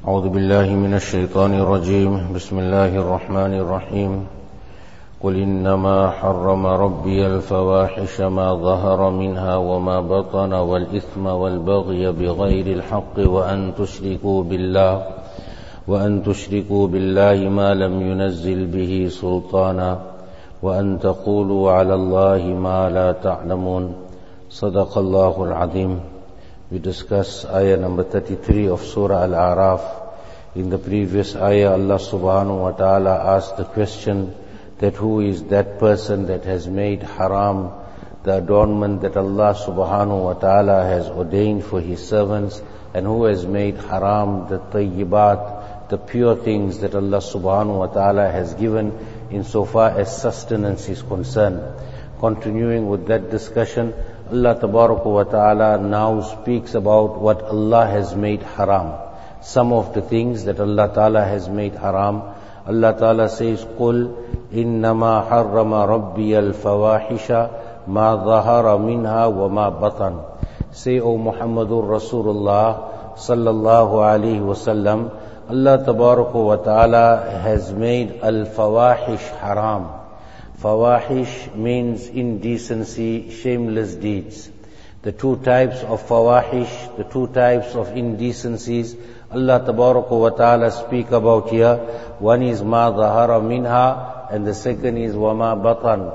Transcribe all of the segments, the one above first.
أعوذ بالله من الشيطان الرجيم بسم الله الرحمن الرحيم قل إنما حرم ربي الفواحش ما ظهر منها وما بطن والإثم والبغي بغير الحق وأن تشركوا بالله ما لم ينزل به سلطانا وأن تقولوا على الله ما لا تعلمون صدق الله العظيم. We discuss ayah number 33 of Surah Al-A'raf. In the previous ayah, Allah subhanahu wa ta'ala asked the question that who is that person that has made haram the adornment that Allah subhanahu wa ta'ala has ordained for His servants, and who has made haram the tayyibat, the pure things that Allah subhanahu wa ta'ala has given insofar as sustenance is concerned. Continuing with that discussion, Allah tabaraka wa ta'ala now speaks about what Allah has made haram. Some of the things that Allah ta'ala has made haram. Allah ta'ala says, قُلْ إِنَّمَا حَرَّمَ رَبِّيَ الْفَوَاحِشَ مَا ظَهَرَ مِنْهَا وَمَا بَطَنَ. Say, O Muhammadur Rasulullah sallallahu alayhi wasallam, Allah tabaraka wa ta'ala has made al-fawahish haram. Fawahish means indecency, shameless deeds. The two types of fawahish, the two types of indecencies, Allah tabaraka wa ta'ala speak about here. One is ma dhahara minha, and the second is wa ma batan.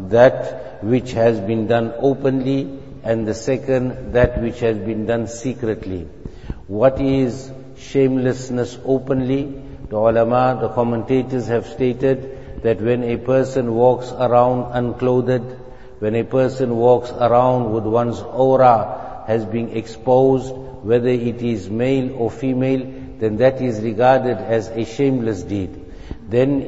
That which has been done openly, and the second, that which has been done secretly. What is shamelessness openly? The ulama, the commentators have stated that when a person walks around unclothed, when a person walks around with one's aura has been exposed, whether it is male or female, then that is regarded as a shameless deed. Then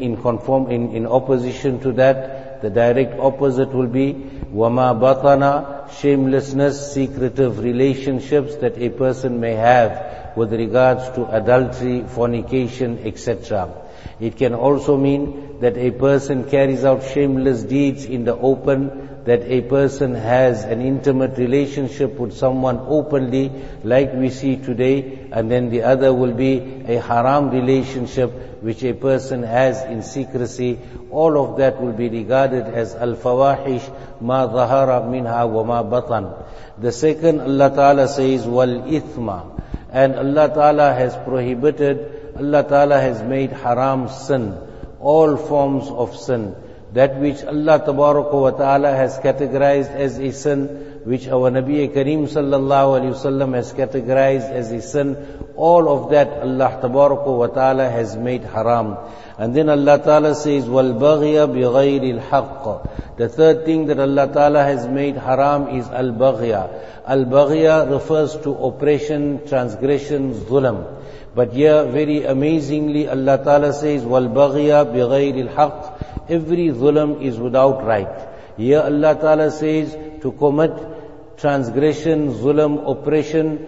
in opposition to that, the direct opposite will be wama batana, shamelessness, secretive relationships that a person may have with regards to adultery, fornication, etc. It can also mean that a person carries out shameless deeds in the open, that a person has an intimate relationship with someone openly, like we see today, and then the other will be a haram relationship which a person has in secrecy. All of that will be regarded as al-fawahish, ma dhahara minha wa ma batan. The second, Allah Ta'ala says, wal ithma. And Allah Ta'ala has prohibited, Allah Ta'ala has made haram sin, all forms of sin. That which Allah Tabaraka wa Ta'ala has categorized as a sin, which our Nabi Kareem Sallallahu Alaihi Wasallam has categorized as a sin, all of that Allah Tabaraka wa Ta'ala has made haram. And then Allah Ta'ala says, وَالْبَغْيَ بِغَيْرِ الْحَقِّ. The third thing that Allah Ta'ala has made haram is al-baghya. Al-baghya refers to oppression, transgression, zulam. But here, very amazingly, Allah Ta'ala says, وَالْبَغْيَ بِغَيْرِ الْحَقِّ. Every zulam is without right. Here Allah Ta'ala says to commit transgression, zulam, oppression,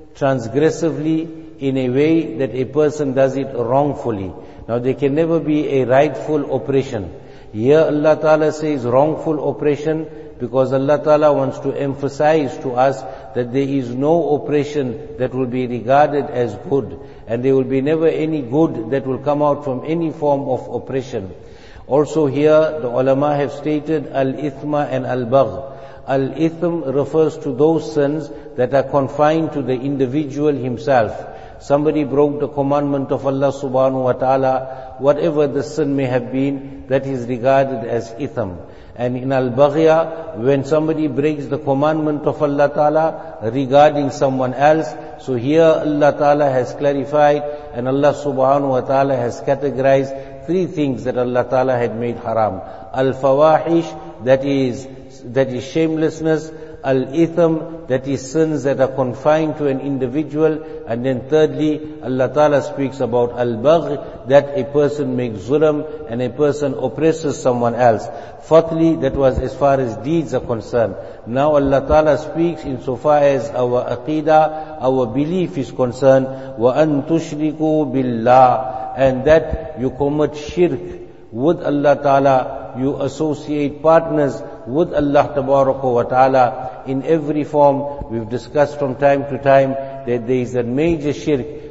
transgressively in a way that a person does it wrongfully. Now there can never be a rightful oppression. Here Allah Ta'ala says wrongful oppression because Allah Ta'ala wants to emphasize to us that there is no oppression that will be regarded as good, and there will be never any good that will come out from any form of oppression. Also here, the ulama have stated al-ithma and al-bagh. Al-ithm refers to those sins that are confined to the individual himself. Somebody broke the commandment of Allah subhanahu wa ta'ala, whatever the sin may have been, that is regarded as ithm. And in al-baghya, when somebody breaks the commandment of Allah ta'ala regarding someone else, so here Allah ta'ala has clarified and Allah subhanahu wa ta'ala has categorized three things that Allah Ta'ala had made haram. Al-fawahish, that is shamelessness. Al-itham, that is sins that are confined to an individual. And then thirdly, Allah Ta'ala speaks about al-bagh, that a person makes zulm and a person oppresses someone else. Fourthly, that was as far as deeds are concerned. Now Allah Ta'ala speaks insofar as our aqidah, our belief is concerned. وَأَن تُشْرِكُوا بِاللَّهِ. And that you commit shirk with Allah Ta'ala, you associate partners with Allah Tabaraka wa Ta'ala in every form. We've discussed from time to time that there is a major shirk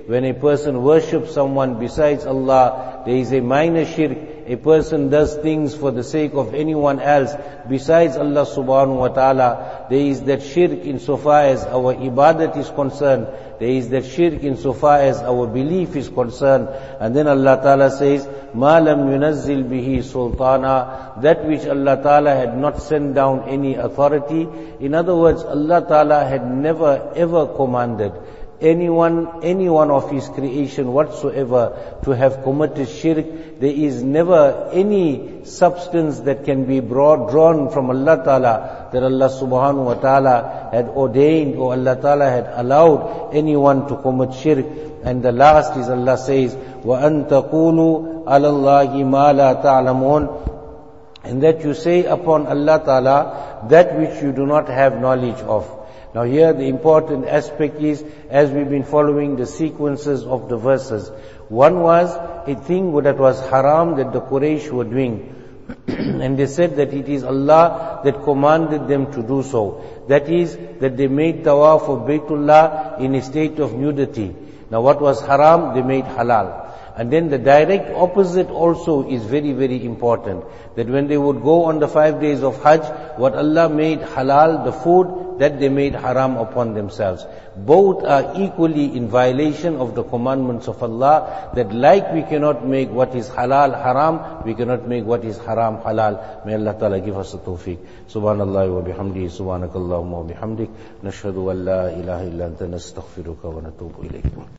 when a person worships someone besides Allah, there is a minor shirk. A person does things for the sake of anyone else besides Allah subhanahu wa ta'ala. There is that shirk insofar as our ibadat is concerned. There is that shirk insofar as our belief is concerned. And then Allah ta'ala says, مَا لَمْ يُنَزِّلْ بِهِ سُلْطَانًا, that which Allah ta'ala had not sent down any authority. In other words, Allah ta'ala had never ever commanded any one of His creation whatsoever to have committed shirk. There is never any substance that can be drawn from Allah Ta'ala that Allah Subhanahu Wa Ta'ala had ordained or Allah Ta'ala had allowed anyone to commit shirk. And the last is Allah says, وَأَن تَقُولُوا عَلَى اللَّهِ مَا لَا تَعْلَمُونَ, and that you say upon Allah Ta'ala that which you do not have knowledge of. Now here the important aspect is, as we've been following the sequences of the verses, one was a thing that was haram that the Quraysh were doing. And they said that it is Allah that commanded them to do so. That is, that they made tawaf of Baytullah in a state of nudity. Now what was haram, they made halal. And then the direct opposite also is very, very important. That when they would go on the 5 days of Hajj, what Allah made halal, the food, that they made haram upon themselves. Both are equally in violation of the commandments of Allah, that like we cannot make what is halal haram, we cannot make what is haram halal. May Allah Ta'ala give us the tawfiq. Subhanallah wa bihamdihi, subhanakallahumma wa bihamdik, nashhadu an la ilaha illa anta nastaghfiruka wa natubu ilayk.